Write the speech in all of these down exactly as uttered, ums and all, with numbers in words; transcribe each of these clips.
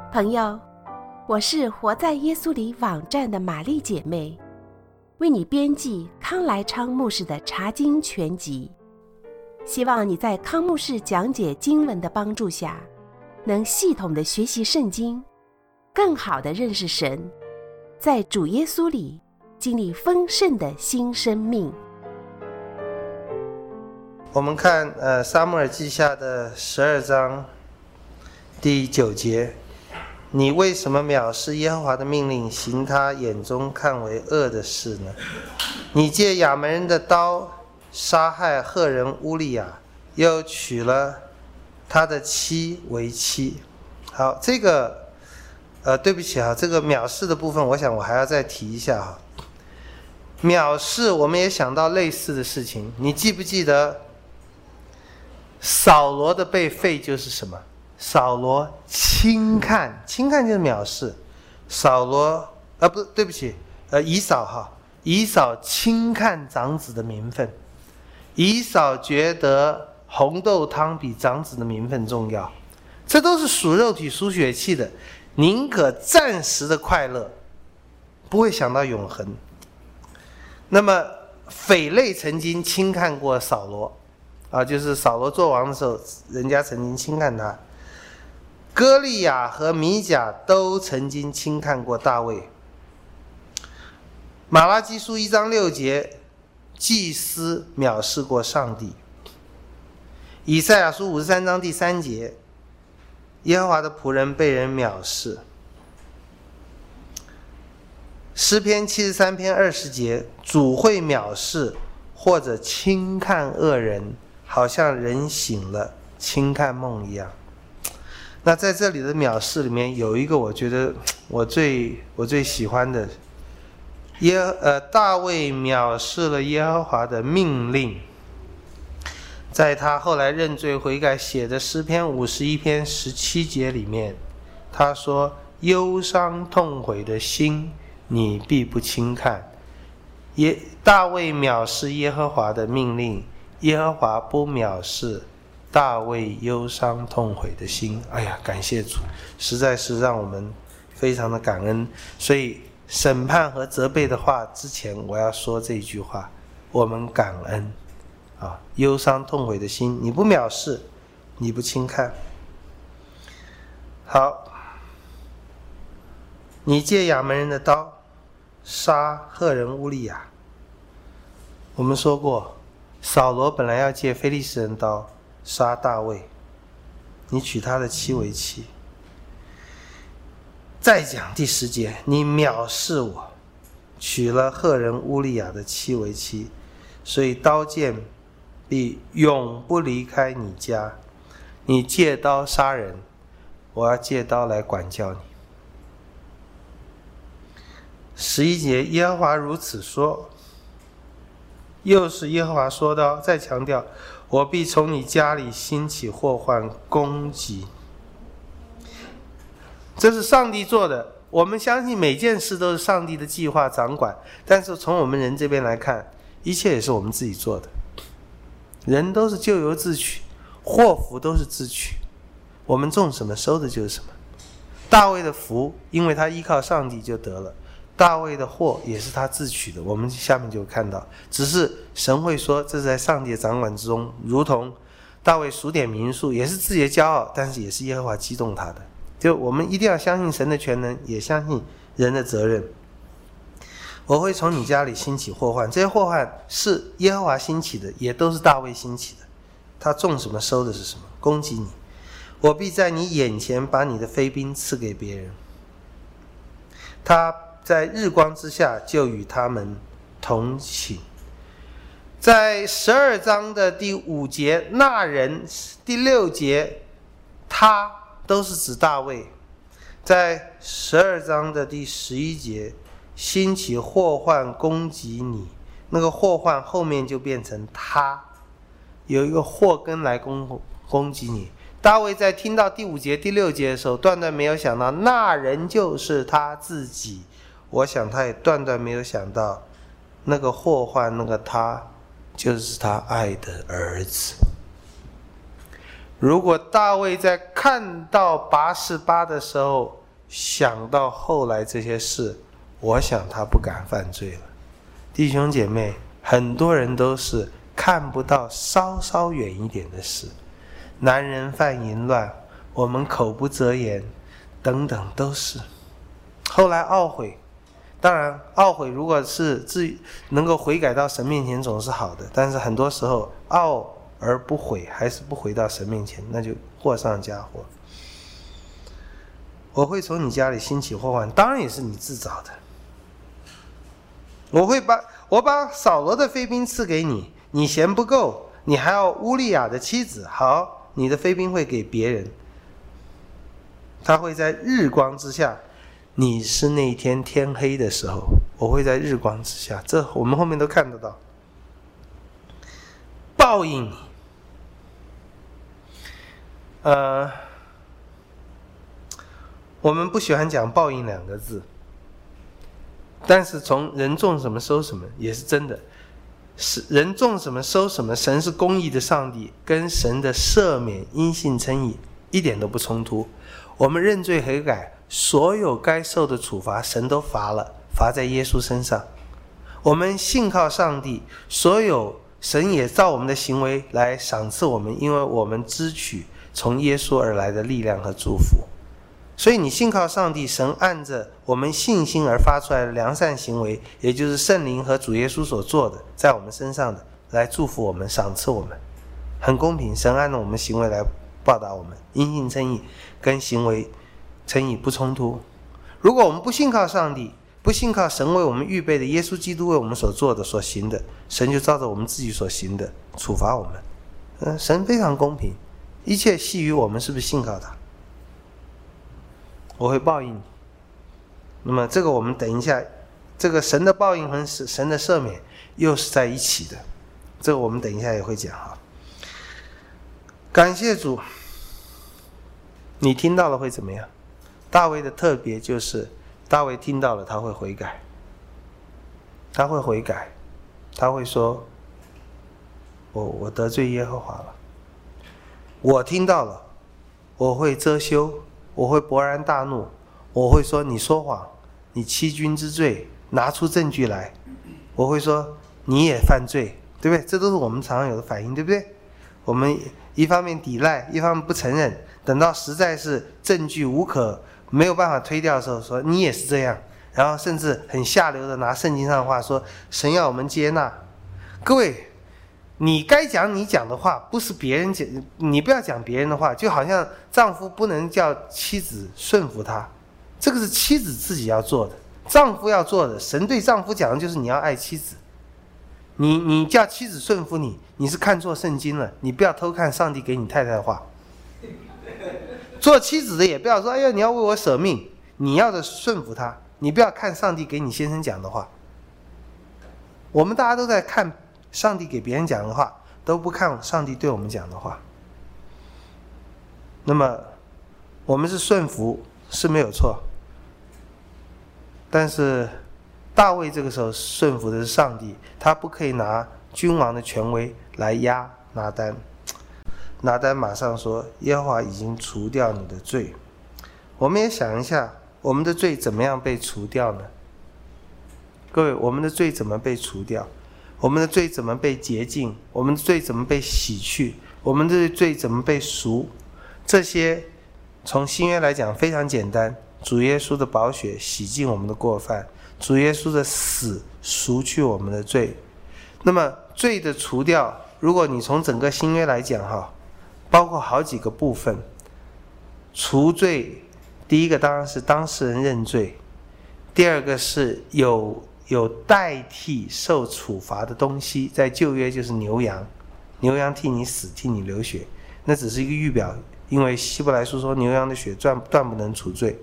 朋友，我是活在耶稣里网站的玛丽姐妹，为你编辑康来昌牧师的查经全集，希望你在康牧师讲解经文的帮助下，能系统的学习圣经，更好的认识神，在主耶稣里经历丰盛的新生命。 我们看呃撒母耳记下的十二章第九节，你为什么藐视耶和华的命令，行他眼中看为恶的事呢？你借亚门人的刀杀害赫人乌利亚，又娶了他的妻为妻。好，这个呃对不起啊，这个藐视的部分我想我还要再提一下哈。藐视我们也想到类似的事情，你记不记得扫罗的被废就是什么？扫罗轻看，轻看就是藐视。扫罗啊，不对不起，呃，以扫哈，以扫轻看长子的名分，以扫觉得红豆汤比长子的名分重要，这都是属肉体属血气的，宁可暂时的快乐，不会想到永恒。那么匪类曾经轻看过扫罗啊，就是扫罗做王的时候，人家曾经轻看他。歌利亚和米甲都曾经轻看过大卫。马拉基书一章六节，祭司藐视过上帝。以赛亚书五十三章第三节，耶和华的仆人被人藐视。诗篇七十三篇二十节，主会藐视或者轻看恶人，好像人醒了轻看梦一样。那在这里的藐视里面有一个我觉得我最我最喜欢的，耶呃大卫藐视了耶和华的命令，在他后来认罪悔改写的诗篇五十一篇十七节里面，他说：忧伤痛悔的心你必不轻看。耶大卫藐视耶和华的命令，耶和华不藐视大卫忧伤痛悔的心。哎呀，感谢主，实在是让我们非常的感恩。所以审判和责备的话之前，我要说这一句话：我们感恩啊，忧伤痛悔的心，你不藐视，你不轻看。好，你借亚门人的刀杀赫人乌利亚。我们说过，扫罗本来要借非利士人刀杀大卫，你娶他的妻为妻。再讲第十节，你藐视我，娶了赫人乌利亚的妻为妻，所以刀剑必永不离开你家。你借刀杀人，我要借刀来管教你。十一节，耶和华如此说，又是耶和华说道，再强调，我必从你家里兴起祸患攻击。这是上帝做的，我们相信每件事都是上帝的计划掌管，但是从我们人这边来看，一切也是我们自己做的。人都是咎由自取，祸福都是自取，我们种什么收的就是什么。大卫的福因为他依靠上帝就得了，大卫的祸也是他自取的，我们下面就看到，只是神会说这是在上帝的掌管之中，如同大卫数点民数也是自己的骄傲，但是也是耶和华激动他的。就我们一定要相信神的全能，也相信人的责任。我会从你家里兴起祸患，这些祸患是耶和华兴起的，也都是大卫兴起的，他种什么收的是什么，攻击你。我必在你眼前把你的飞兵赐给别人，他在日光之下就与他们同寝。在十二章的第五节，那人，第六节，他都是指大卫。在十二章的第十一节，兴起祸患攻击你，那个祸患后面就变成他，有一个祸根来攻攻击你。大卫在听到第五节第六节的时候，断断没有想到那人就是他自己，我想他也断断没有想到那个祸患，那个他就是他爱的儿子。如果大卫在看到拔示巴的时候想到后来这些事，我想他不敢犯罪了。弟兄姐妹，很多人都是看不到稍稍远一点的事，男人犯淫乱，我们口不择言等等都是。后来懊悔，当然懊悔如果是自能够悔改到神面前总是好的，但是很多时候懊而不悔，还是不回到神面前，那就祸上加祸。我会从你家里兴起祸患，当然也是你自找的。我会把我把扫罗的妃嫔赐给你，你嫌不够，你还要乌利亚的妻子，好，你的妃嫔会给别人，他会在日光之下，你是那天天黑的时候，我会在日光之下，这我们后面都看得到，报应你。呃，我们不喜欢讲报应两个字，但是从人种什么收什么也是真的，是人种什么收什么，神是公义的上帝，跟神的赦免因信称义一点都不冲突。我们认罪悔改，所有该受的处罚神都罚了，罚在耶稣身上。我们信靠上帝，所有神也照我们的行为来赏赐我们，因为我们支取从耶稣而来的力量和祝福。所以你信靠上帝，神按着我们信心而发出来的良善行为，也就是圣灵和主耶稣所做的在我们身上的，来祝福我们，赏赐我们，很公平。神按照我们行为来报答我们，因信称义跟行为称义不冲突。如果我们不信靠上帝，不信靠神为我们预备的耶稣基督为我们所做的所行的，神就照着我们自己所行的处罚我们。嗯，神非常公平，一切系于我们是不是信靠他。我会报应你。那么这个我们等一下，这个神的报应和神的赦免又是在一起的，这个我们等一下也会讲哈。感谢主，你听到了会怎么样？大卫的特别就是大卫听到了他会悔改，他会悔改，他会说我我得罪耶和华了，我听到了，我会遮羞，我会勃然大怒，我会说你说谎，你欺君之罪，拿出证据来，我会说你也犯罪，对不对？这都是我们常常有的反应，对不对？我们一方面抵赖，一方面不承认，等到实在是证据无可没有办法推掉的时候，说你也是这样，然后甚至很下流的拿圣经上的话说神要我们接纳。各位，你该讲你讲的话，不是别人讲，你不要讲别人的话，就好像丈夫不能叫妻子顺服他，这个是妻子自己要做的，丈夫要做的。神对丈夫讲的就是你要爱妻子，你你叫妻子顺服你，你是看错圣经了，你不要偷看上帝给你太太的话。做妻子的也不要说哎呀你要为我舍命，你要的顺服他，你不要看上帝给你先生讲的话。我们大家都在看上帝给别人讲的话，都不看上帝对我们讲的话。那么我们是顺服是没有错，但是大卫这个时候顺服的是上帝，他不可以拿君王的权威来压拿单。拿单马上说耶和华已经除掉你的罪。我们也想一下，我们的罪怎么样被除掉呢？各位，我们的罪怎么被除掉？我们的罪怎么被洁净？我们的罪怎么被洗去？我们的罪怎么被赎？这些从新约来讲非常简单，主耶稣的宝血洗净我们的过犯，主耶稣的死赎去我们的罪。那么罪的除掉，如果你从整个新约来讲哈，包括好几个部分。除罪，第一个当然是当事人认罪，第二个是有有代替受处罚的东西，在旧约就是牛羊，牛羊替你死，替你流血，那只是一个预表，因为希伯来书说牛羊的血断断不能除罪。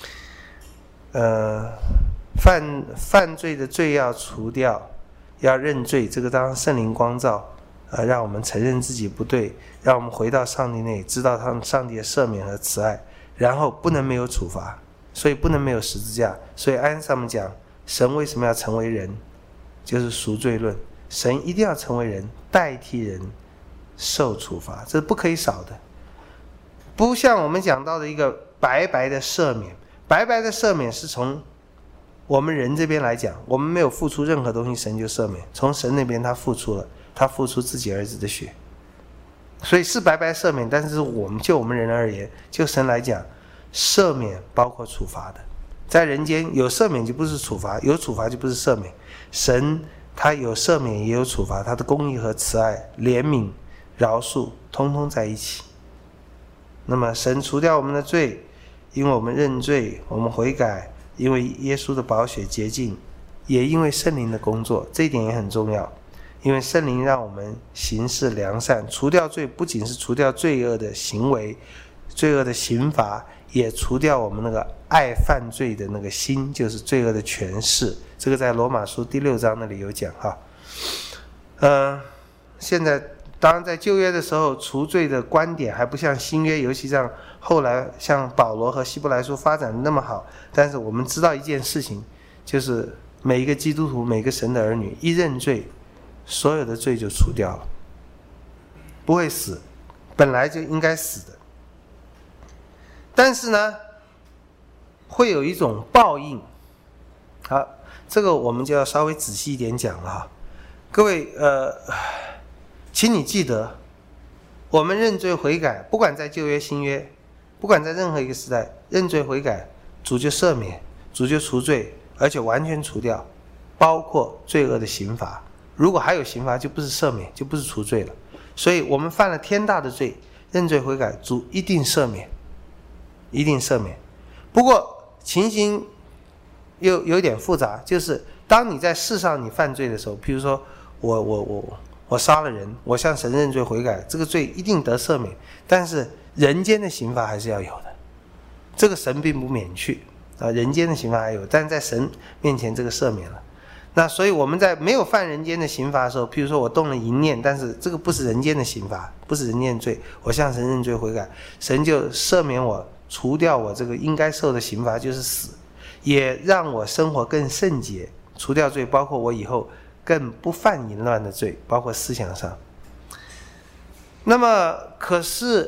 呃，犯犯罪的罪要除掉，要认罪，这个当然圣灵光照。呃，让我们承认自己不对，让我们回到上帝那里，知道他上帝的赦免和慈爱，然后不能没有处罚，所以不能没有十字架。所以安上面讲，神为什么要成为人，就是赎罪论，神一定要成为人，代替人受处罚，这是不可以少的。不像我们讲到的一个白白的赦免， 白白的赦免是从我们人这边来讲，我们没有付出任何东西，神就赦免。从神那边他付出了，他付出自己儿子的血，所以是白白赦免。但是我们就我们人而言，就神来讲，赦免包括处罚的。在人间有赦免就不是处罚，有处罚就不是赦免。神他有赦免也有处罚，他的公义和慈爱、怜悯、饶恕通通在一起。那么神除掉我们的罪，因为我们认罪，我们悔改，因为耶稣的宝血洁净，也因为圣灵的工作，这一点也很重要。因为圣灵让我们行事良善，除掉罪不仅是除掉罪恶的行为、罪恶的刑罚，也除掉我们那个爱犯罪的那个心，就是罪恶的权势。这个在罗马书第六章那里有讲哈。呃，现在当然在旧约的时候，除罪的观点还不像新约，尤其像后来像保罗和希伯来书发展的那么好。但是我们知道一件事情，就是每一个基督徒，每个神的儿女一认罪，所有的罪就除掉了，不会死，本来就应该死的。但是呢，会有一种报应。好，这个我们就要稍微仔细一点讲了哈。各位，呃，请你记得，我们认罪悔改，不管在旧约新约，不管在任何一个时代，认罪悔改，主就赦免，主就除罪，而且完全除掉，包括罪恶的刑罚。如果还有刑罚，就不是赦免，就不是除罪了。所以我们犯了天大的罪，认罪悔改，主一定赦免，一定赦免。不过情形又有点复杂，就是当你在世上你犯罪的时候，譬如说我我我我杀了人，我向神认罪悔改，这个罪一定得赦免，但是人间的刑罚还是要有的，这个神并不免去啊，人间的刑罚还有，但是在神面前这个赦免了。那所以我们在没有犯人间的刑罚的时候，譬如说我动了淫念，但是这个不是人间的刑罚，不是人间罪，我向神认罪悔改，神就赦免我，除掉我这个应该受的刑罚，就是死，也让我生活更圣洁，除掉罪，包括我以后更不犯淫乱的罪，包括思想上。那么可是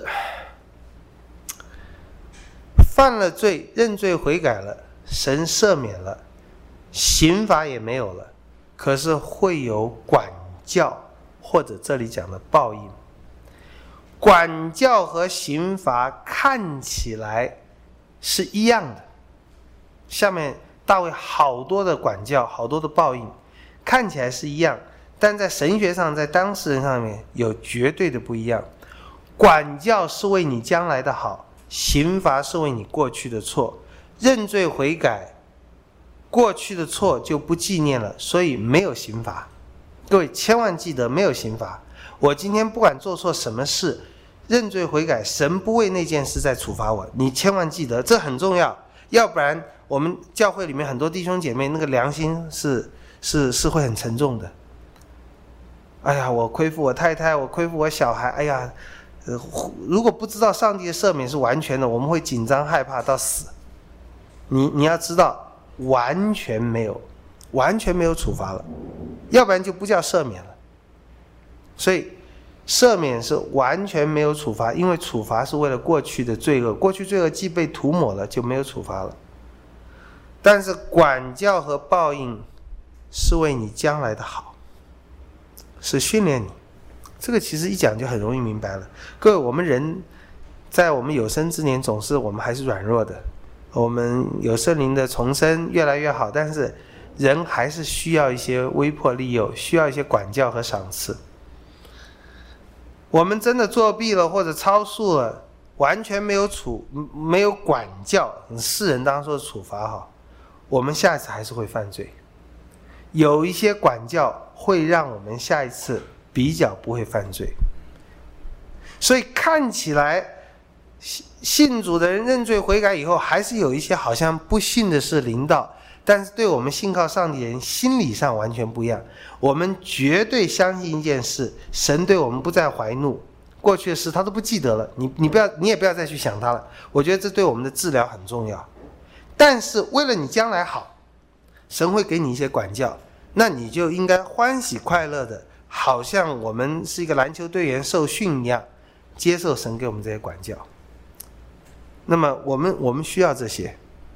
犯了罪，认罪悔改了，神赦免了，刑罚也没有了，可是会有管教，或者这里讲的报应。管教和刑罚看起来是一样的，下面大卫好多的管教，好多的报应，看起来是一样，但在神学上，在当事人上面有绝对的不一样。管教是为你将来的好，刑罚是为你过去的错。认罪悔改，过去的错就不纪念了，所以没有刑罚。各位千万记得，没有刑罚。我今天不管做错什么事，认罪悔改，神不为那件事再处罚我，你千万记得，这很重要。要不然我们教会里面很多弟兄姐妹那个良心是是是会很沉重的。哎呀，我亏负我太太，我亏负我小孩，哎呀，呃，如果不知道上帝的赦免是完全的，我们会紧张害怕到死。你你要知道，完全没有，完全没有处罚了，要不然就不叫赦免了。所以赦免是完全没有处罚，因为处罚是为了过去的罪恶，过去罪恶既被涂抹了，就没有处罚了。但是管教和报应是为你将来的好，是训练你。这个其实一讲就很容易明白了。各位，我们人在我们有生之年，总是我们还是软弱的，我们有圣灵的重生越来越好，但是人还是需要一些威迫利诱，需要一些管教和赏赐。我们真的作弊了或者超速了，完全没有处没有管教，世人当说处罚哈，我们下一次还是会犯罪。有一些管教会让我们下一次比较不会犯罪。所以看起来信主的人认罪悔改以后，还是有一些好像不幸的事临到，但是对我们信靠上帝的人心理上完全不一样。我们绝对相信一件事，神对我们不再怀怒，过去的事他都不记得了，你你不要你也不要再去想他了。我觉得这对我们的治疗很重要。但是为了你将来好，神会给你一些管教，那你就应该欢喜快乐的，好像我们是一个篮球队员受训一样，接受神给我们这些管教。那么我们我们需要这些，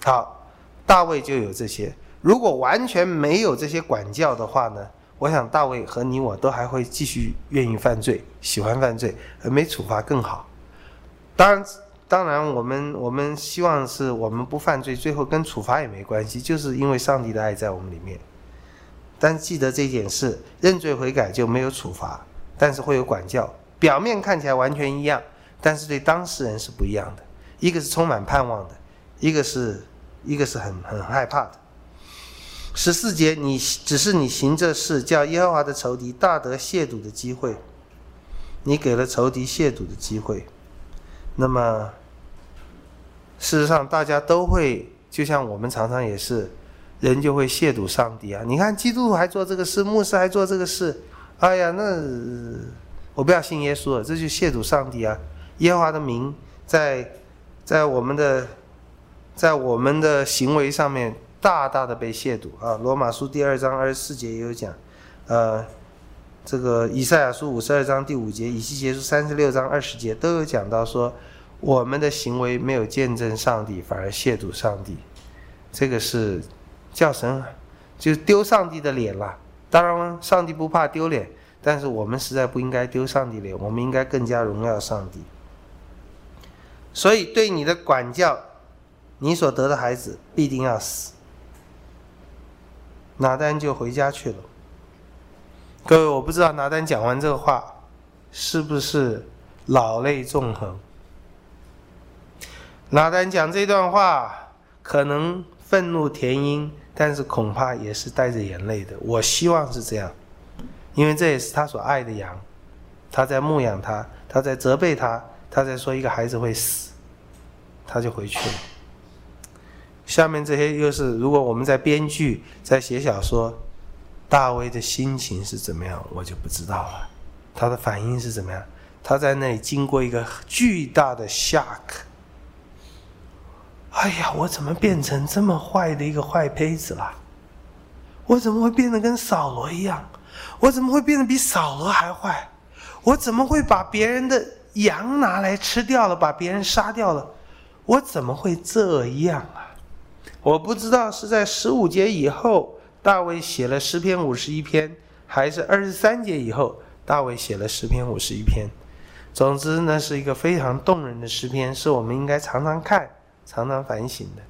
好，大卫就有这些。如果完全没有这些管教的话呢，我想大卫和你我都还会继续愿意犯罪，喜欢犯罪，而没处罚更好。当然当然我们我们希望是我们不犯罪，最后跟处罚也没关系，就是因为上帝的爱在我们里面。但记得这件事，认罪悔改就没有处罚，但是会有管教，表面看起来完全一样，但是对当事人是不一样的。一个是充满盼望的，一个是一个是很很害怕的。十四节，你只是你行这事，叫耶和华的仇敌大得亵渎的机会，你给了仇敌亵渎的机会。那么事实上大家都会，就像我们常常也是，人就会亵渎上帝啊。你看基督徒还做这个事，牧师还做这个事，哎呀，那我不要信耶稣了，这就亵渎上帝啊。耶和华的名在在我们的在我们的行为上面大大的被亵渎啊。罗马书第二章二十四节也有讲，呃这个以赛亚书五十二章第五节，以西结书三十六章二十节都有讲到说，我们的行为没有见证上帝，反而亵渎上帝，这个是叫神就丢上帝的脸了。当然上帝不怕丢脸，但是我们实在不应该丢上帝脸，我们应该更加荣耀上帝。所以对你的管教，你所得的孩子必定要死。拿单就回家去了。各位，我不知道拿单讲完这个话是不是老泪纵横。拿单讲这段话可能愤怒填膺，但是恐怕也是带着眼泪的，我希望是这样，因为这也是他所爱的羊，他在牧养他，他在责备他，他在说一个孩子会死，他就回去了。下面这些又是如果我们在编剧在写小说，大卫的心情是怎么样我就不知道了，他的反应是怎么样，他在那里经过一个巨大的 shock， 哎呀，我怎么变成这么坏的一个坏胚子了？我怎么会变得跟扫罗一样？我怎么会变得比扫罗还坏？我怎么会把别人的羊拿来吃掉了，把别人杀掉了？我怎么会这样啊？我不知道是在十五节以后大卫写了诗篇五十一篇，还是二十三节以后大卫写了诗篇五十一篇。总之呢，是一个非常动人的诗篇，是我们应该常常看，常常反省的。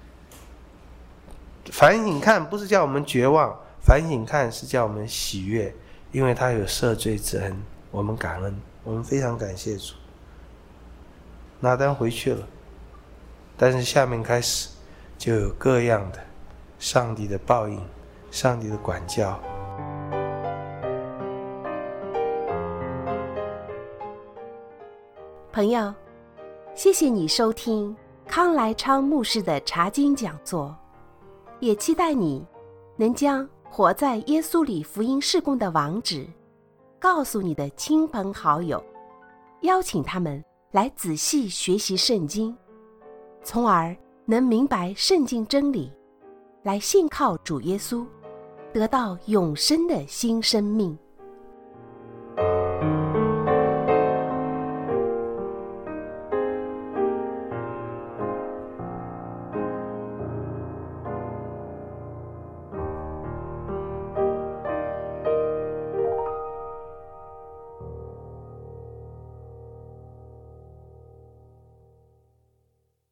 反省看不是叫我们绝望，反省看是叫我们喜悦，因为他有赦罪之恩，我们感恩，我们非常感谢主。拿单回去了，但是下面开始就有各样的上帝的报应，上帝的管教。 朋友，谢谢你收听康来昌牧师的查经讲座，也期待你能将活在耶稣里福音事工的网址告诉你的亲朋好友，邀请他们来仔细学习圣经，从而能明白圣经真理，来信靠主耶稣，得到永生的新生命。